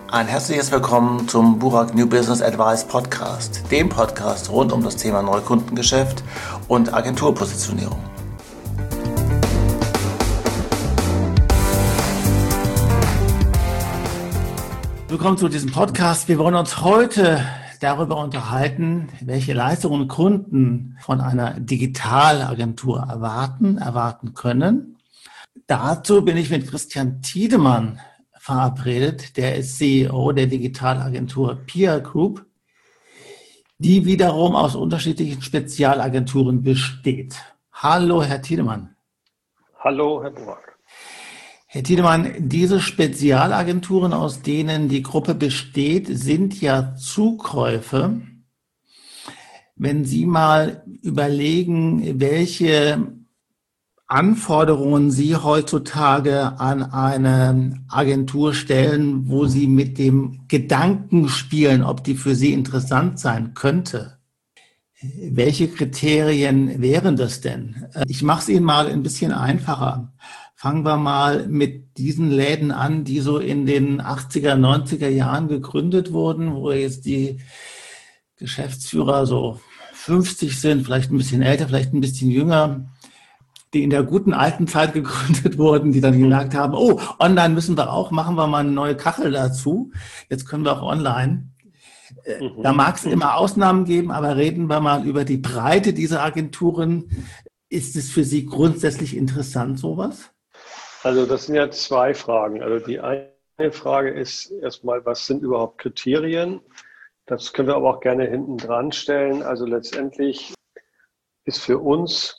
Ein herzliches Willkommen zum Burak New Business Advice Podcast, dem Podcast rund um das Thema Neukundengeschäft und Agenturpositionierung. Willkommen zu diesem Podcast. Wir wollen uns heute darüber unterhalten, welche Leistungen Kunden von einer Digitalagentur erwarten können. Dazu bin ich mit Christian Tiedemann verabredet. Der ist CEO der Digitalagentur Pia Group, die wiederum aus unterschiedlichen Spezialagenturen besteht. Hallo, Herr Tiedemann. Hallo, Herr Burak. Herr Tiedemann, diese Spezialagenturen, aus denen die Gruppe besteht, sind ja Zukäufe. Wenn Sie mal überlegen, welche Anforderungen Sie heutzutage an eine Agentur stellen, wo Sie mit dem Gedanken spielen, ob die für Sie interessant sein könnte. Welche Kriterien wären das denn? Ich mache es Ihnen mal ein bisschen einfacher. Fangen wir mal mit diesen Läden an, die so in den 80er, 90er Jahren gegründet wurden, wo jetzt die Geschäftsführer so 50 sind, vielleicht ein bisschen älter, vielleicht ein bisschen jünger, die in der guten alten Zeit gegründet wurden, die dann gemerkt haben, oh, online müssen wir auch, machen wir mal eine neue Kachel dazu. Jetzt können wir auch online. Da mag es immer Ausnahmen geben, aber reden wir mal über die Breite dieser Agenturen. Ist es für Sie grundsätzlich interessant, sowas? Also das sind ja zwei Fragen. Also die eine Frage ist erstmal, was sind überhaupt Kriterien? Das können wir aber auch gerne hinten dran stellen. Also letztendlich ist für uns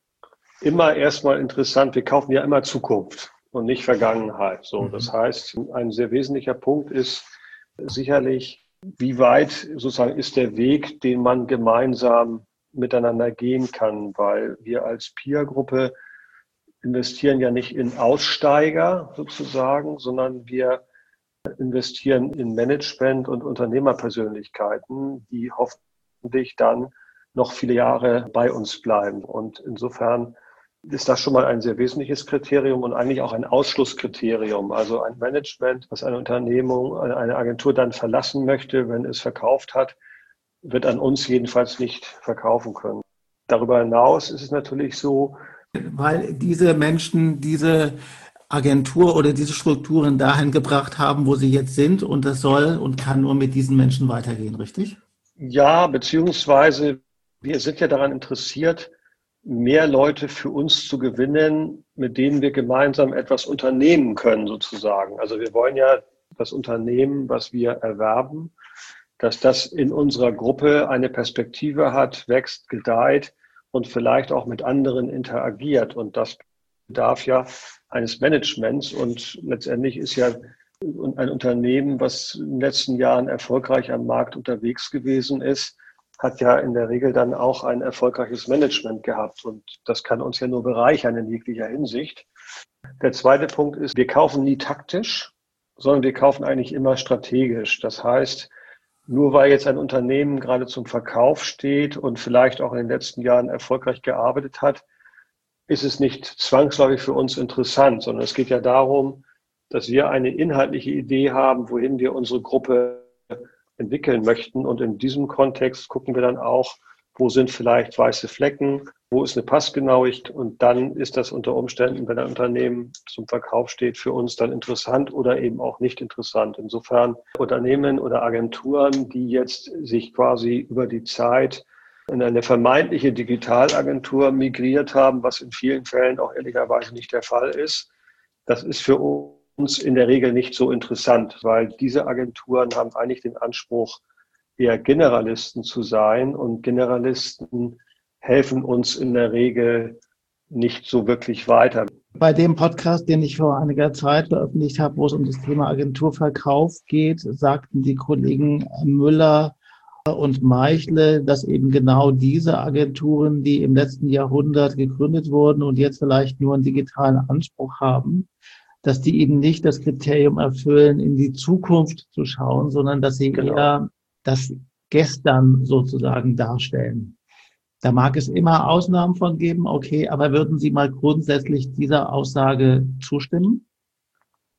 immer erstmal interessant, wir kaufen ja immer Zukunft und nicht Vergangenheit. So, das heißt, ein sehr wesentlicher Punkt ist sicherlich, wie weit sozusagen ist der Weg, den man gemeinsam miteinander gehen kann, weil wir als Pia-Gruppe investieren ja nicht in Aussteiger sozusagen, sondern wir investieren in Management und Unternehmerpersönlichkeiten, die hoffentlich dann noch viele Jahre bei uns bleiben. Und insofern ist das schon mal ein sehr wesentliches Kriterium und eigentlich auch ein Ausschlusskriterium. Also ein Management, was eine Unternehmung, eine Agentur dann verlassen möchte, wenn es verkauft hat, wird an uns jedenfalls nicht verkaufen können. Darüber hinaus ist es natürlich so, weil diese Menschen diese Agentur oder diese Strukturen dahin gebracht haben, wo sie jetzt sind, und das soll und kann nur mit diesen Menschen weitergehen, richtig? Ja, beziehungsweise wir sind ja daran interessiert, mehr Leute für uns zu gewinnen, mit denen wir gemeinsam etwas unternehmen können, sozusagen. Also wir wollen ja das Unternehmen, was wir erwerben, dass das in unserer Gruppe eine Perspektive hat, wächst, gedeiht und vielleicht auch mit anderen interagiert. Und das bedarf ja eines Managements. Und letztendlich ist ja ein Unternehmen, was in den letzten Jahren erfolgreich am Markt unterwegs gewesen ist, hat ja in der Regel dann auch ein erfolgreiches Management gehabt. Und das kann uns ja nur bereichern in jeglicher Hinsicht. Der zweite Punkt ist, wir kaufen nie taktisch, sondern wir kaufen eigentlich immer strategisch. Das heißt, nur weil jetzt ein Unternehmen gerade zum Verkauf steht und vielleicht auch in den letzten Jahren erfolgreich gearbeitet hat, ist es nicht zwangsläufig für uns interessant, sondern es geht ja darum, dass wir eine inhaltliche Idee haben, wohin wir unsere Gruppe entwickeln möchten. Und in diesem Kontext gucken wir dann auch, wo sind vielleicht weiße Flecken, wo ist eine Passgenauigkeit. Und dann ist das unter Umständen, wenn ein Unternehmen zum Verkauf steht, für uns dann interessant oder eben auch nicht interessant. Insofern Unternehmen oder Agenturen, die jetzt sich quasi über die Zeit in eine vermeintliche Digitalagentur migriert haben, was in vielen Fällen auch ehrlicherweise nicht der Fall ist, das ist für uns in der Regel nicht so interessant, weil diese Agenturen haben eigentlich den Anspruch, eher Generalisten zu sein, und Generalisten helfen uns in der Regel nicht so wirklich weiter. Bei dem Podcast, den ich vor einiger Zeit veröffentlicht habe, wo es um das Thema Agenturverkauf geht, sagten die Kollegen Müller und Meichle, dass eben genau diese Agenturen, die im letzten Jahrhundert gegründet wurden und jetzt vielleicht nur einen digitalen Anspruch haben, dass die eben nicht das Kriterium erfüllen, in die Zukunft zu schauen, sondern dass sie eher das Gestern sozusagen darstellen. Da mag es immer Ausnahmen von geben, okay, aber würden Sie mal grundsätzlich dieser Aussage zustimmen?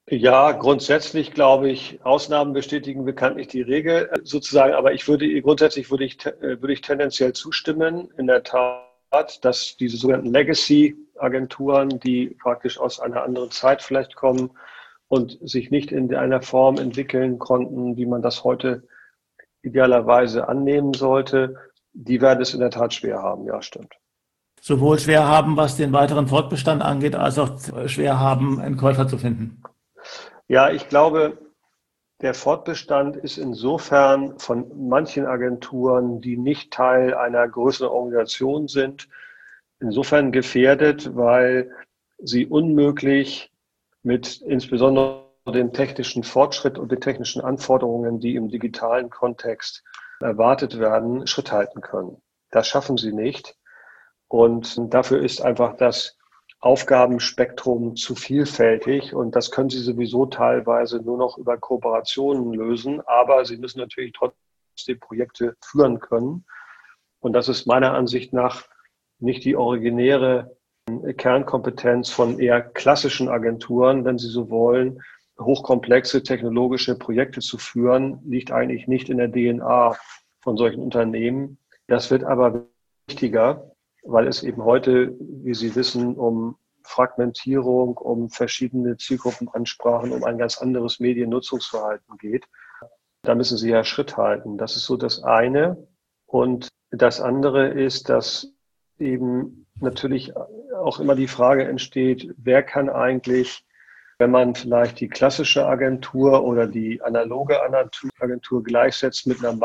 Ja, grundsätzlich glaube ich, Ausnahmen bestätigen bekanntlich die Regel sozusagen, aber grundsätzlich würde ich tendenziell zustimmen, in der Tat, dass diese sogenannten Legacy-Agenturen, die praktisch aus einer anderen Zeit vielleicht kommen und sich nicht in einer Form entwickeln konnten, wie man das heute idealerweise annehmen sollte, die werden es in der Tat schwer haben. Ja, stimmt. Sowohl schwer haben, was den weiteren Fortbestand angeht, als auch schwer haben, einen Käufer zu finden. Ja, ich glaube, der Fortbestand ist insofern von manchen Agenturen, die nicht Teil einer größeren Organisation sind, insofern gefährdet, weil sie unmöglich mit insbesondere dem technischen Fortschritt und den technischen Anforderungen, die im digitalen Kontext erwartet werden, Schritt halten können. Das schaffen sie nicht. Und dafür ist einfach das Aufgabenspektrum zu vielfältig und das können sie sowieso teilweise nur noch über Kooperationen lösen, aber sie müssen natürlich trotzdem Projekte führen können. Und das ist meiner Ansicht nach nicht die originäre Kernkompetenz von eher klassischen Agenturen, wenn Sie so wollen. Hochkomplexe technologische Projekte zu führen, liegt eigentlich nicht in der DNA von solchen Unternehmen. Das wird aber wichtiger, weil es eben heute, wie Sie wissen, um Fragmentierung, um verschiedene Zielgruppenansprachen, um ein ganz anderes Mediennutzungsverhalten geht. Da müssen Sie ja Schritt halten. Das ist so das eine. Und das andere ist, dass eben natürlich auch immer die Frage entsteht, wer kann eigentlich, wenn man vielleicht die klassische Agentur oder die analoge Agentur gleichsetzt mit einer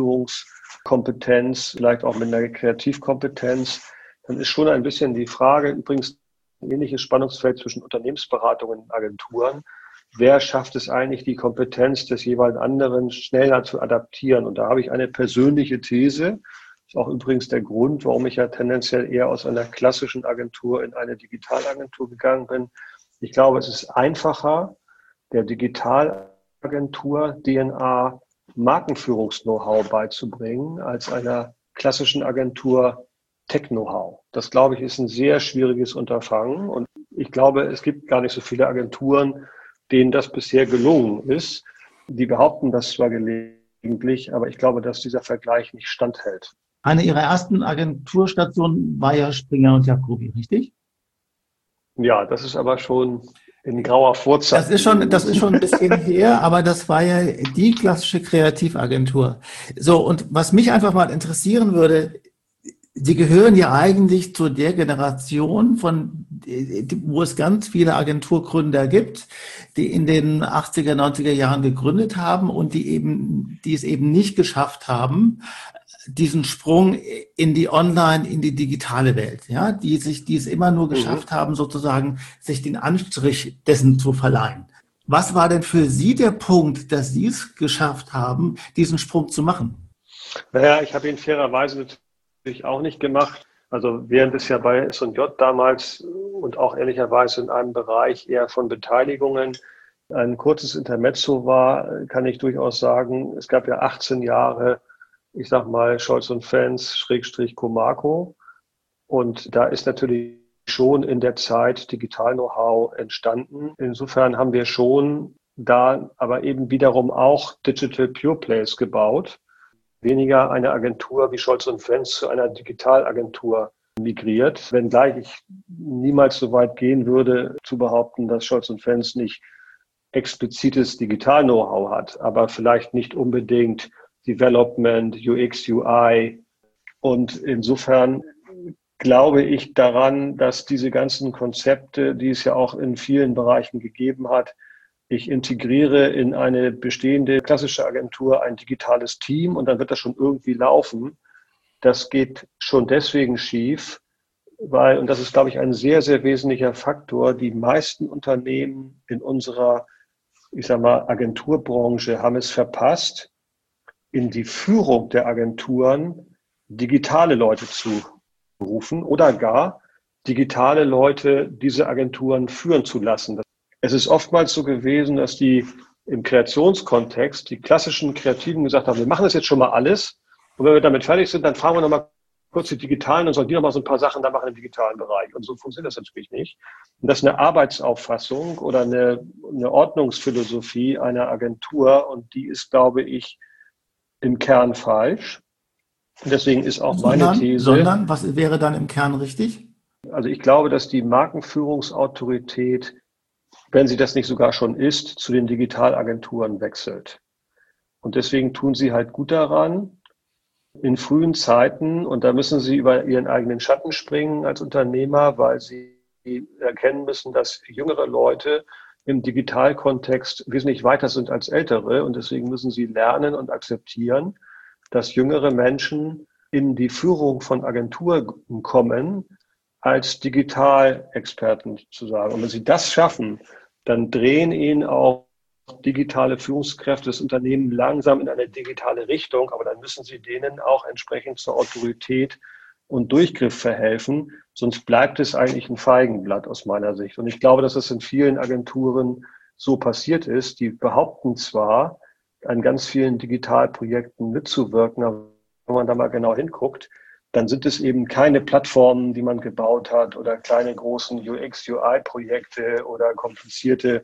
Markenführungskompetenz, vielleicht auch mit einer Kreativkompetenz, dann ist schon ein bisschen die Frage, übrigens ein ähnliches Spannungsfeld zwischen Unternehmensberatungen und Agenturen, wer schafft es eigentlich, die Kompetenz des jeweils anderen schneller zu adaptieren? Und da habe ich eine persönliche These. Das ist auch übrigens der Grund, warum ich ja tendenziell eher aus einer klassischen Agentur in eine Digitalagentur gegangen bin. Ich glaube, es ist einfacher, der Digitalagentur DNA Markenführungs-Know-how beizubringen, als einer klassischen Agentur Tech-Know-how. Das, glaube ich, ist ein sehr schwieriges Unterfangen. Und ich glaube, es gibt gar nicht so viele Agenturen, denen das bisher gelungen ist. Die behaupten das zwar gelegentlich, aber ich glaube, dass dieser Vergleich nicht standhält. Eine Ihrer ersten Agenturstationen war ja Springer und Jacobi, richtig? Ja, das ist aber schon in grauer Vorzeit. Das ist schon ein bisschen her, aber das war ja die klassische Kreativagentur. So, und was mich einfach mal interessieren würde, Sie gehören ja eigentlich zu der Generation, wo es ganz viele Agenturgründer gibt, die in den 80er, 90er Jahren gegründet haben und die es eben nicht geschafft haben, diesen Sprung in die in die digitale Welt, ja, die es immer nur geschafft haben, sozusagen sich den Anstrich dessen zu verleihen. Was war denn für Sie der Punkt, dass Sie es geschafft haben, diesen Sprung zu machen? Naja, ich habe ihn fairerweise natürlich auch nicht gemacht. Also während es ja bei S&J damals und auch ehrlicherweise in einem Bereich eher von Beteiligungen ein kurzes Intermezzo war, kann ich durchaus sagen, es gab ja 18 Jahre, ich sag mal, Scholz und Fans, / Comarco. Und da ist natürlich schon in der Zeit Digital-Know-how entstanden. Insofern haben wir schon da aber eben wiederum auch Digital Pure Plays gebaut. Weniger eine Agentur wie Scholz und Fans zu einer Digitalagentur migriert, wenngleich ich niemals so weit gehen würde, zu behaupten, dass Scholz und Fans nicht explizites Digital-Know-how hat, aber vielleicht nicht unbedingt Development, UX, UI. Und insofern glaube ich daran, dass diese ganzen Konzepte, die es ja auch in vielen Bereichen gegeben hat, ich integriere in eine bestehende klassische Agentur ein digitales Team und dann wird das schon irgendwie laufen. Das geht schon deswegen schief, weil, und das ist, glaube ich, ein sehr, sehr wesentlicher Faktor, die meisten Unternehmen in unserer, ich sag mal, Agenturbranche haben es verpasst, in die Führung der Agenturen digitale Leute zu berufen oder gar digitale Leute diese Agenturen führen zu lassen. Es ist oftmals so gewesen, dass die im Kreationskontext die klassischen Kreativen gesagt haben, wir machen das jetzt schon mal alles und wenn wir damit fertig sind, dann fragen wir nochmal kurz die Digitalen und sollen die noch mal so ein paar Sachen da machen im digitalen Bereich. Und so funktioniert das natürlich nicht. Und das ist eine Arbeitsauffassung oder eine Ordnungsphilosophie einer Agentur und die ist, glaube ich, im Kern falsch. Und deswegen ist auch meine These. Was wäre dann im Kern richtig? Also ich glaube, dass die Markenführungsautorität, wenn sie das nicht sogar schon ist, zu den Digitalagenturen wechselt. Und deswegen tun sie halt gut daran, in frühen Zeiten, und da müssen sie über ihren eigenen Schatten springen als Unternehmer, weil sie erkennen müssen, dass jüngere Leute im Digitalkontext wesentlich weiter sind als ältere. Und deswegen müssen sie lernen und akzeptieren, dass jüngere Menschen in die Führung von Agenturen kommen, als Digitalexperten zu sagen. Und wenn sie das schaffen, dann drehen ihnen auch digitale Führungskräfte des Unternehmens langsam in eine digitale Richtung, aber dann müssen sie denen auch entsprechend zur Autorität und Durchgriff verhelfen, sonst bleibt es eigentlich ein Feigenblatt aus meiner Sicht. Und ich glaube, dass es in vielen Agenturen so passiert ist. Die behaupten zwar, an ganz vielen Digitalprojekten mitzuwirken, aber wenn man da mal genau hinguckt, dann sind es eben keine Plattformen, die man gebaut hat oder kleine großen UX-UI-Projekte oder komplizierte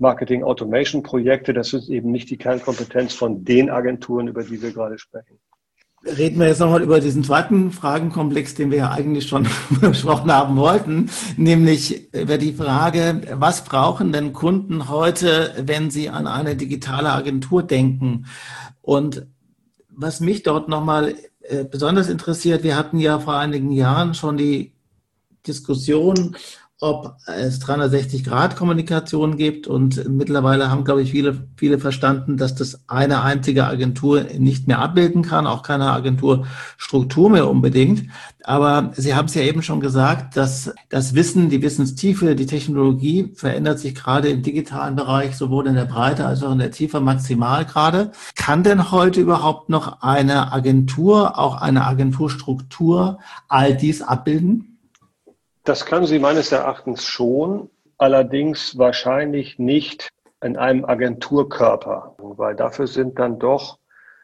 Marketing-Automation-Projekte. Das ist eben nicht die Kernkompetenz von den Agenturen, über die wir gerade sprechen. Reden wir jetzt nochmal über diesen zweiten Fragenkomplex, den wir ja eigentlich schon besprochen haben wollten, nämlich über die Frage, was brauchen denn Kunden heute, wenn sie an eine digitale Agentur denken? Und was mich dort nochmal besonders interessiert, wir hatten ja vor einigen Jahren schon die Diskussion, ob es 360-Grad-Kommunikation gibt und mittlerweile haben, glaube ich, viele verstanden, dass das eine einzige Agentur nicht mehr abbilden kann, auch keine Agenturstruktur mehr unbedingt. Aber Sie haben es ja eben schon gesagt, dass das Wissen, die Wissenstiefe, die Technologie verändert sich gerade im digitalen Bereich, sowohl in der Breite als auch in der Tiefe maximal gerade. Kann denn heute überhaupt noch eine Agentur, auch eine Agenturstruktur, all dies abbilden? Das kann sie meines Erachtens schon, allerdings wahrscheinlich nicht in einem Agenturkörper, weil dafür sind dann doch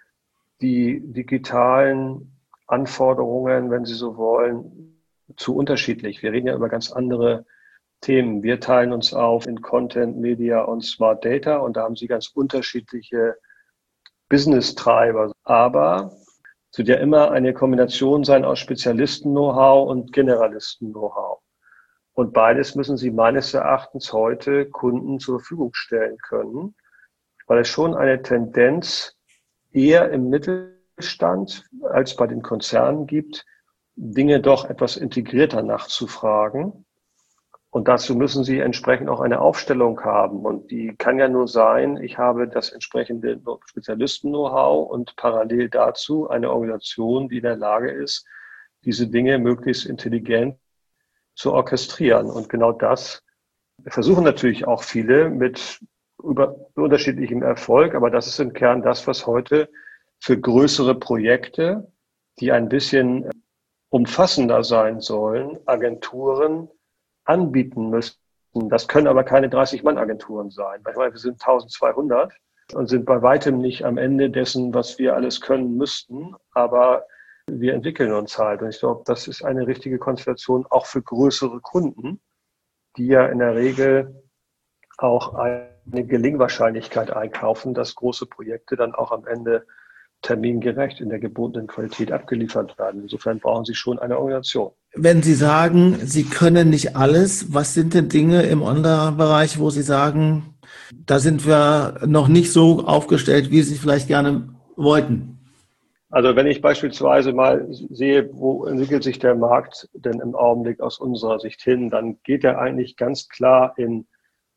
die digitalen Anforderungen, wenn Sie so wollen, zu unterschiedlich. Wir reden ja über ganz andere Themen. Wir teilen uns auf in Content, Media und Smart Data und da haben Sie ganz unterschiedliche Business-Treiber. Aber es wird ja immer eine Kombination sein aus Spezialisten-Know-how und Generalisten-Know-how. Und beides müssen Sie meines Erachtens heute Kunden zur Verfügung stellen können, weil es schon eine Tendenz eher im Mittelstand als bei den Konzernen gibt, Dinge doch etwas integrierter nachzufragen. Und dazu müssen Sie entsprechend auch eine Aufstellung haben. Und die kann ja nur sein, ich habe das entsprechende Spezialisten-Know-how und parallel dazu eine Organisation, die in der Lage ist, diese Dinge möglichst intelligent zu orchestrieren. Und genau das versuchen natürlich auch viele mit unterschiedlichem Erfolg. Aber das ist im Kern das, was heute für größere Projekte, die ein bisschen umfassender sein sollen, Agenturen anbieten müssen. Das können aber keine 30-Mann-Agenturen sein. Weil wir sind 1200 und sind bei weitem nicht am Ende dessen, was wir alles können müssten. Aber wir entwickeln uns halt. Und ich glaube, das ist eine richtige Konstellation auch für größere Kunden, die ja in der Regel auch eine Gelingwahrscheinlichkeit einkaufen, dass große Projekte dann auch am Ende termingerecht in der gebotenen Qualität abgeliefert werden. Insofern brauchen Sie schon eine Organisation. Wenn Sie sagen, Sie können nicht alles, was sind denn Dinge im Online-Bereich, wo Sie sagen, da sind wir noch nicht so aufgestellt, wie Sie vielleicht gerne wollten? Also wenn ich beispielsweise mal sehe, wo entwickelt sich der Markt denn im Augenblick aus unserer Sicht hin, dann geht er eigentlich ganz klar in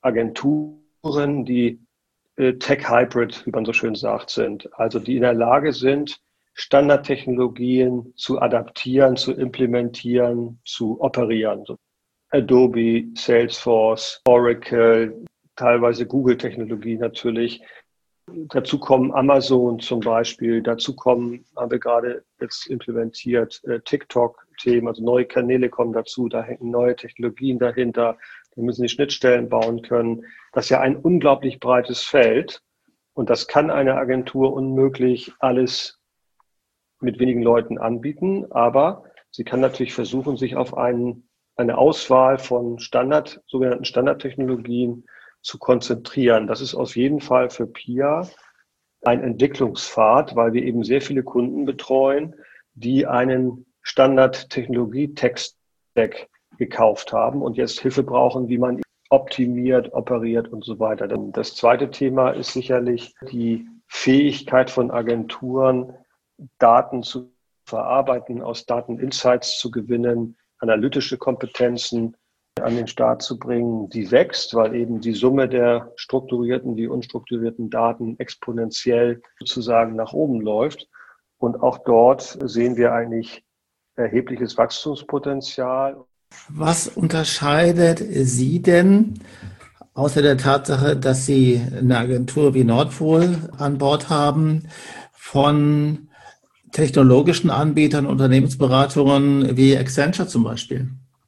Agenturen, die Tech-Hybrid, wie man so schön sagt, sind. Also die in der Lage sind, Standardtechnologien zu adaptieren, zu implementieren, zu operieren. Adobe, Salesforce, Oracle, teilweise Google-Technologie natürlich. Dazu kommen Amazon zum Beispiel. Dazu kommen, haben wir gerade jetzt implementiert, TikTok-Themen, also neue Kanäle kommen dazu. Da hängen neue Technologien dahinter. Wir müssen die Schnittstellen bauen können. Das ist ja ein unglaublich breites Feld. Und das kann eine Agentur unmöglich alles mit wenigen Leuten anbieten. Aber Sie kann natürlich versuchen, sich auf eine Auswahl von sogenannten Standardtechnologien zu konzentrieren. Das ist auf jeden Fall für PIA ein Entwicklungspfad, weil wir eben sehr viele Kunden betreuen, die einen Standard-Technologie-Tech-Stack gekauft haben und jetzt Hilfe brauchen, wie man optimiert, operiert und so weiter. Das zweite Thema ist sicherlich die Fähigkeit von Agenturen, Daten zu verarbeiten, aus Dateninsights zu gewinnen, analytische Kompetenzen an den Start zu bringen, die wächst, weil eben die Summe der strukturierten, die unstrukturierten Daten exponentiell sozusagen nach oben läuft. Und auch dort sehen wir eigentlich erhebliches Wachstumspotenzial. Was unterscheidet Sie denn, außer der Tatsache, dass Sie eine Agentur wie Nordpol an Bord haben, von technologischen Anbietern, Unternehmensberatungen wie Accenture zum Beispiel?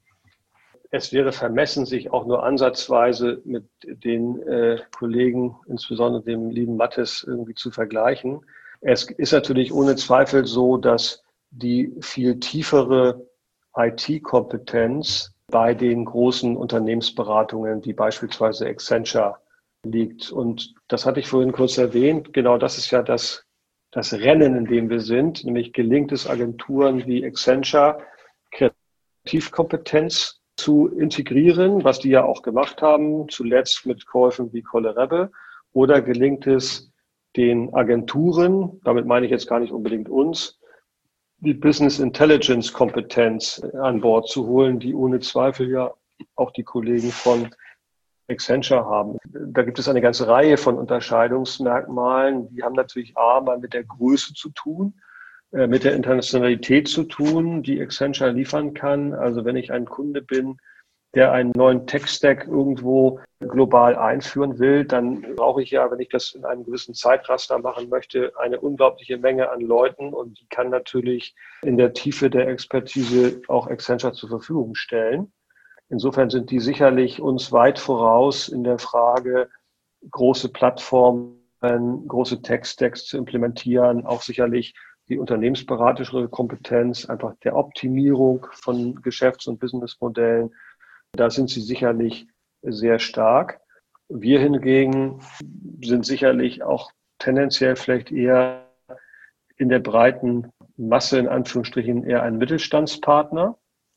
Es wäre vermessen, sich auch nur ansatzweise mit den Kollegen, insbesondere dem lieben Mattes, irgendwie zu vergleichen. Es ist natürlich ohne Zweifel so, dass die viel tiefere IT-Kompetenz bei den großen Unternehmensberatungen, wie beispielsweise Accenture, liegt. Und das hatte ich vorhin kurz erwähnt. Genau das ist ja das Rennen, in dem wir sind, nämlich gelingt es Agenturen wie Accenture, Kreativkompetenz zu integrieren, was die ja auch gemacht haben, zuletzt mit Käufen wie Kolle-Rebbe, oder gelingt es den Agenturen, damit meine ich jetzt gar nicht unbedingt uns, die Business Intelligence Kompetenz an Bord zu holen, die ohne Zweifel ja auch die Kollegen von Accenture haben. Da gibt es eine ganze Reihe von Unterscheidungsmerkmalen. Die haben natürlich mal mit der Größe zu tun, mit der Internationalität zu tun, die Accenture liefern kann. Also wenn ich ein Kunde bin, der einen neuen Tech-Stack irgendwo global einführen will, dann brauche ich ja, wenn ich das in einem gewissen Zeitraster machen möchte, eine unglaubliche Menge an Leuten, und die kann natürlich in der Tiefe der Expertise auch Accenture zur Verfügung stellen. Insofern sind die sicherlich uns weit voraus in der Frage, große Plattformen, große Tech-Stacks zu implementieren, auch sicherlich die unternehmensberaterische Kompetenz, einfach der Optimierung von Geschäfts- und Businessmodellen. Da sind sie sicherlich sehr stark. Wir hingegen sind sicherlich auch tendenziell vielleicht eher in der breiten Masse, in Anführungsstrichen, eher ein Mittelstandspartner,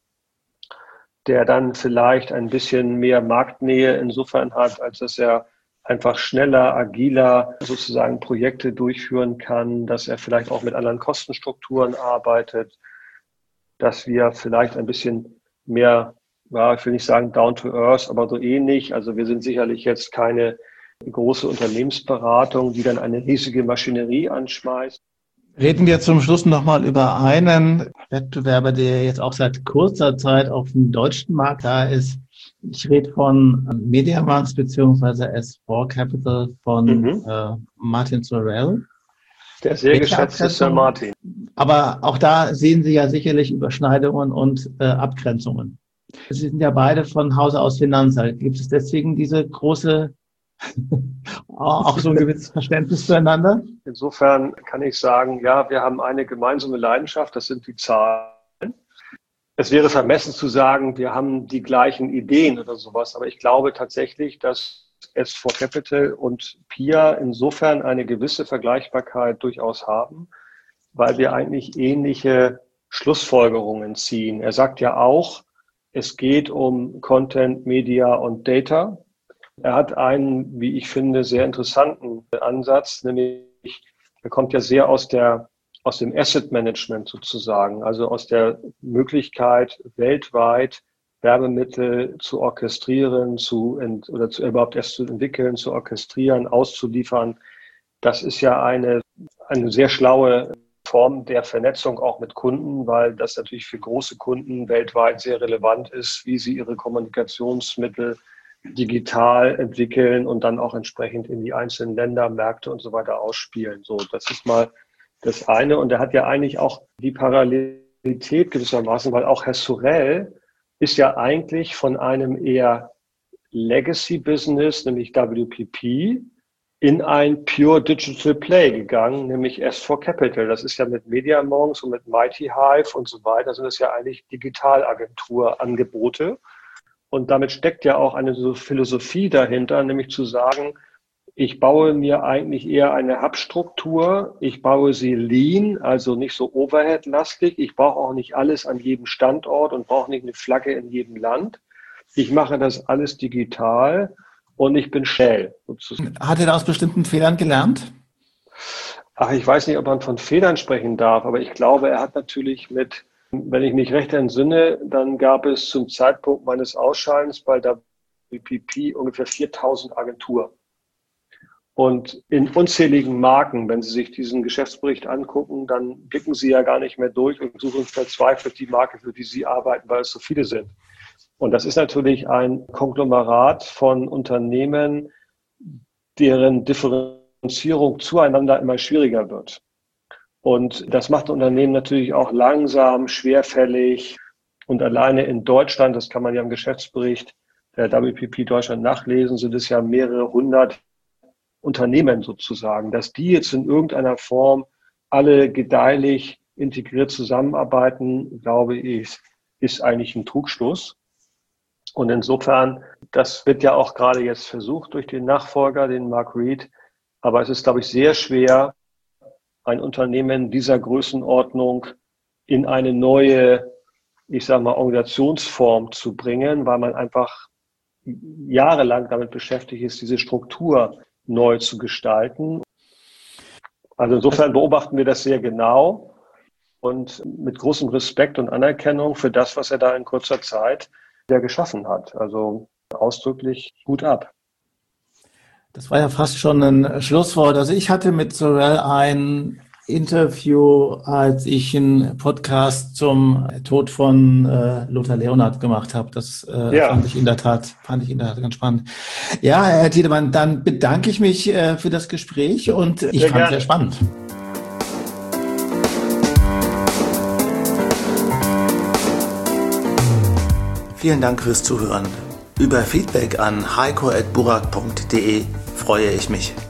der dann vielleicht ein bisschen mehr Marktnähe insofern hat, als dass er einfach schneller, agiler sozusagen Projekte durchführen kann, dass er vielleicht auch mit anderen Kostenstrukturen arbeitet, dass wir vielleicht ein bisschen mehr, ja, ich will nicht sagen down to earth, aber so ähnlich. Also wir sind sicherlich jetzt keine große Unternehmensberatung, die dann eine riesige Maschinerie anschmeißt. Reden wir zum Schluss nochmal über einen Wettbewerber, der jetzt auch seit kurzer Zeit auf dem deutschen Markt da ist. Ich rede von MediaMarkt bzw. S4 Capital von Martin Sorrell. Der sehr geschätzte Sir Martin. Aber auch da sehen Sie ja sicherlich Überschneidungen und Abgrenzungen. Sie sind ja beide von Hause aus Finanzer. Gibt es deswegen diese große, auch so ein gewisses Verständnis füreinander? Insofern kann ich sagen, ja, wir haben eine gemeinsame Leidenschaft, das sind die Zahlen. Es wäre vermessen zu sagen, wir haben die gleichen Ideen oder sowas, aber ich glaube tatsächlich, dass S4 Capital und PIA insofern eine gewisse Vergleichbarkeit durchaus haben, weil wir eigentlich ähnliche Schlussfolgerungen ziehen. Er sagt ja auch, es geht um Content, Media und Data. Er hat einen, wie ich finde, sehr interessanten Ansatz, nämlich er kommt ja sehr aus dem Asset Management sozusagen, also aus der Möglichkeit, weltweit Werbemittel zu orchestrieren, überhaupt erst zu entwickeln, zu orchestrieren, auszuliefern. Das ist ja eine sehr schlaue Form der Vernetzung auch mit Kunden, weil das natürlich für große Kunden weltweit sehr relevant ist, wie sie ihre Kommunikationsmittel digital entwickeln und dann auch entsprechend in die einzelnen Länder, Märkte und so weiter ausspielen. So, das ist mal das eine. Und er hat ja eigentlich auch die Parallelität gewissermaßen, weil auch Herr Sorrell ist ja eigentlich von einem eher Legacy-Business, nämlich WPP, in ein Pure Digital Play gegangen, nämlich S4 Capital. Das ist ja mit Media.Monks und mit Mighty Hive und so weiter, sind es ja eigentlich Digitalagenturangebote. Und damit steckt ja auch eine so Philosophie dahinter, nämlich zu sagen, ich baue mir eigentlich eher eine Hub-Struktur, ich baue sie lean, also nicht so overhead-lastig, ich brauche auch nicht alles an jedem Standort und brauche nicht eine Flagge in jedem Land. Ich mache das alles digital und ich bin schnell. Hat er da aus bestimmten Fehlern gelernt? Ach, ich weiß nicht, ob man von Fehlern sprechen darf, aber ich glaube, er hat natürlich wenn ich mich recht entsinne, dann gab es zum Zeitpunkt meines Ausscheidens bei WPP ungefähr 4.000 Agenturen. Und in unzähligen Marken, wenn Sie sich diesen Geschäftsbericht angucken, dann blicken Sie ja gar nicht mehr durch und suchen verzweifelt die Marke, für die Sie arbeiten, weil es so viele sind. Und das ist natürlich ein Konglomerat von Unternehmen, deren Differenzierung zueinander immer schwieriger wird. Und das macht Unternehmen natürlich auch langsam, schwerfällig. Und alleine in Deutschland, das kann man ja im Geschäftsbericht der WPP Deutschland nachlesen, sind es ja mehrere hundert Unternehmen sozusagen. Dass die jetzt in irgendeiner Form alle gedeihlich integriert zusammenarbeiten, glaube ich, ist eigentlich ein Trugschluss. Und insofern, das wird ja auch gerade jetzt versucht durch den Nachfolger, den Mark Reed. Aber es ist, glaube ich, sehr schwer, ein Unternehmen dieser Größenordnung in eine neue, ich sage mal, Organisationsform zu bringen, weil man einfach jahrelang damit beschäftigt ist, diese Struktur neu zu gestalten. Also insofern beobachten wir das sehr genau und mit großem Respekt und Anerkennung für das, was er da in kurzer Zeit geschaffen hat. Also ausdrücklich Hut ab. Das war ja fast schon ein Schlusswort. Also ich hatte mit Sorel ein Interview, als ich einen Podcast zum Tod von Lothar Leonhardt gemacht habe. Das fand ich in der Tat ganz spannend. Ja, Herr Tiedemann, dann bedanke ich mich für das Gespräch und ich fand es sehr spannend. Vielen Dank fürs Zuhören. Über Feedback an heiko@burak.de freue ich mich.